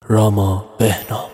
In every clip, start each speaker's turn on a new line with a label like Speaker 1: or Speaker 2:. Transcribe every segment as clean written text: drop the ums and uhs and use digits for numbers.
Speaker 1: راما بهنام.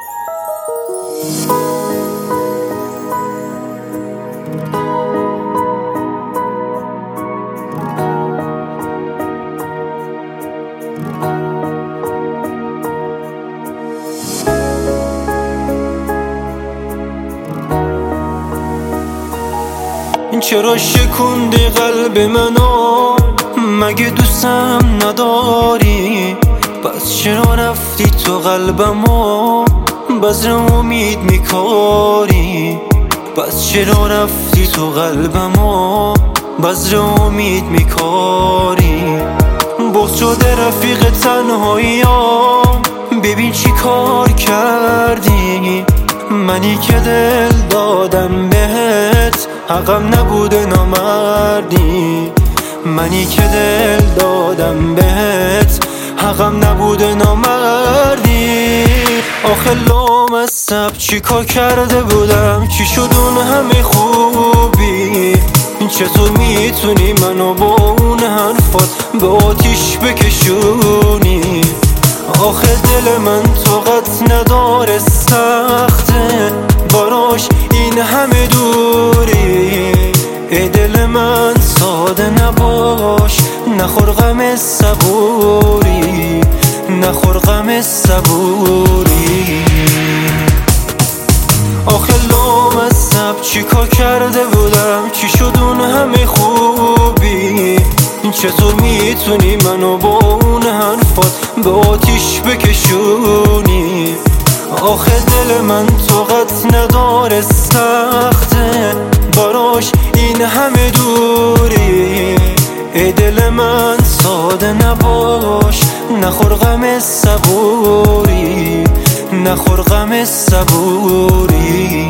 Speaker 2: چرا شکوندی قلب منو؟ مگه دوستم نداری؟ پس چرا رفتی تو قلبمو بذر امید میکاری؟ پس چرا رفتی تو قلبمو بذر امید میکاری؟ بغض شده رفیق تنهاییام، ببین چی کار کردی. منی که دل دادم بهت حقم نبوده نامردی. منی که دل دادم بهت حقم نبوده نامردی. آخه لامصب چی کار کرده بودم چی شد اون همه خوبی؟ چطور میتونی منو با اون حرفات به آتیش بکشونی؟ آخه دل من طاقت نداره، سخته براش این همه دوری. ای دل من ساده نباش، نخور غم صبوری، نخور غم صبوری. آخه لامصب چی کار کرده بودم چی شد اون همه خوبی؟ چطور میتونی منو با اون حرفات به آتیش بکشونی؟ آخه دل من طاقت نداره، سخته براش این همه دوری. ای دل من ساده نباش، نخور غم صبوری، نخور غم صبوری.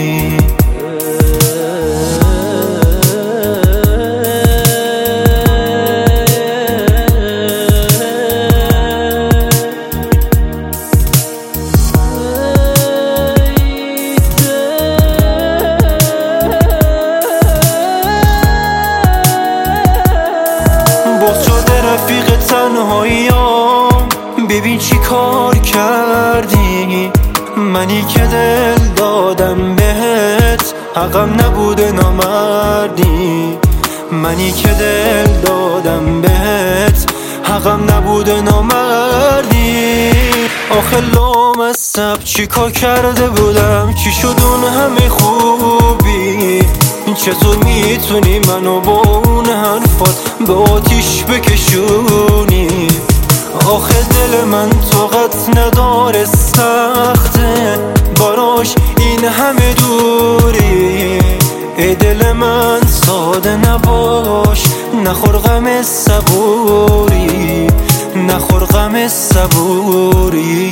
Speaker 2: رفیق تنهاییام، ببین چی کار کردی. منی که دل دادم بهت حقم نبوده نامردی. منی که دل دادم بهت حقم نبوده نامردی. آخه لامصب چی کار کرده بودم چی شد اون همه خوبی؟ چطور میتونی منو با اون حرفات به آتیش بکشونی؟ آخه دل من طاقت نداره، سخته براش این همه دوری. ای دل من ساده نباش، نخور غم صبوری، نخور غم صبوری.